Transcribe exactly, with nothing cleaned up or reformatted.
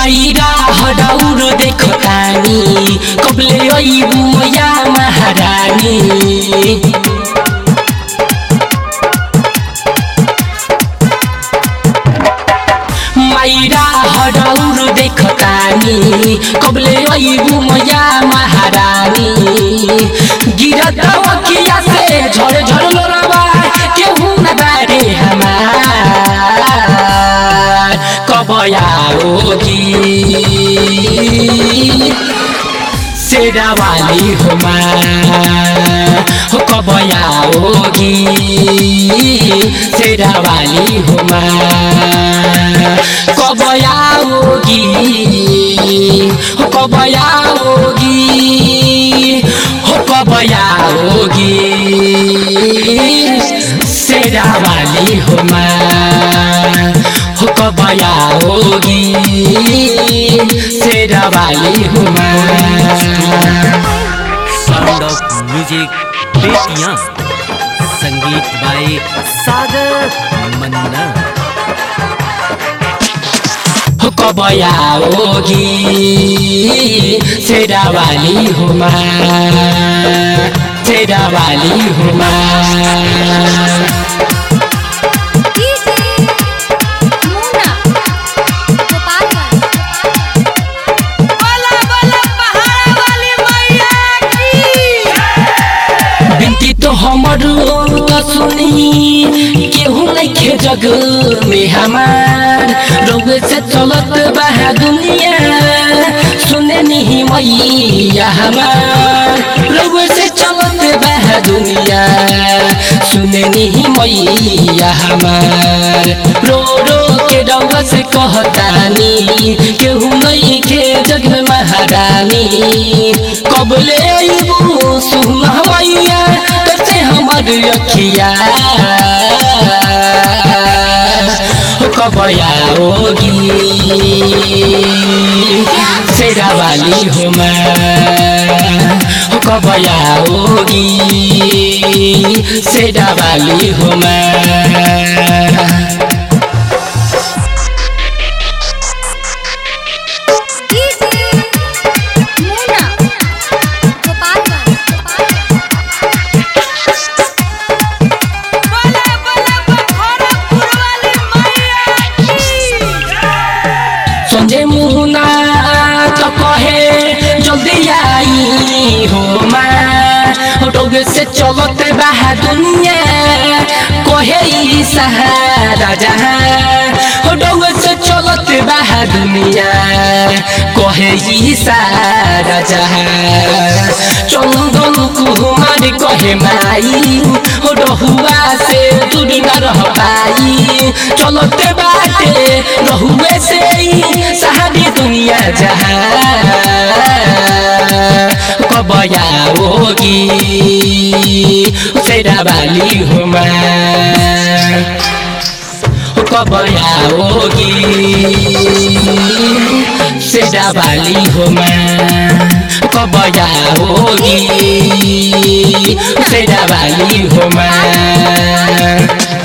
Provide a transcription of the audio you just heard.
Myra हडौर देखो तानी कबले अइबू या महारानी माइरा हडौर देखो तानी कबले अइबू या महारानी गिरत अखिया से झड़ झड़ लोरवा केहू न बारे हमार कब आओगी शेरावाली हो माँ हो कब आओगी शेरावाली हो माँ कब आओगी हो कब आओगी हो कब आओगी शेरावाली हो माँ हो कब आओगी शेरावाली हो माँ। साउंड ऑफ म्यूजिक बेटियां संगीत बाय सागर मन्ना। हो कब आओगी शेरावाली हो माँ शेरावाली हो माँ। हमरो तो सुनी केहू नइखे जग में हमार रोग से चलत बा दुनिया सुने नहीं मैया हमार रोग से चलत बा दुनिया सुने नहीं मैया हमार रो रो के रंग से कहतानी केहू नइखे जग में महारानी कबले अइबू सुना मैया हमार अखिया कब आओगी शेरावाली हो माँ कब आओगी शेरावाली हो माँ। संजय मुना तो कहे जल्दी आई हो माँ रोग से चलत बा दुनिया कहे सहारा जहाँ रोग से चलत बा दुनिया कहे सहारा जहाँ चंदन कुमार कहे माई रहुआ से दूर न रह पाई चलते बाटे रहुए से सहारी दुनिया जहाँ कब आओगी शेरावाली हो माँ कब आओगी शेरावाली हो माँ कब आओगी शेरावाली हो माँ।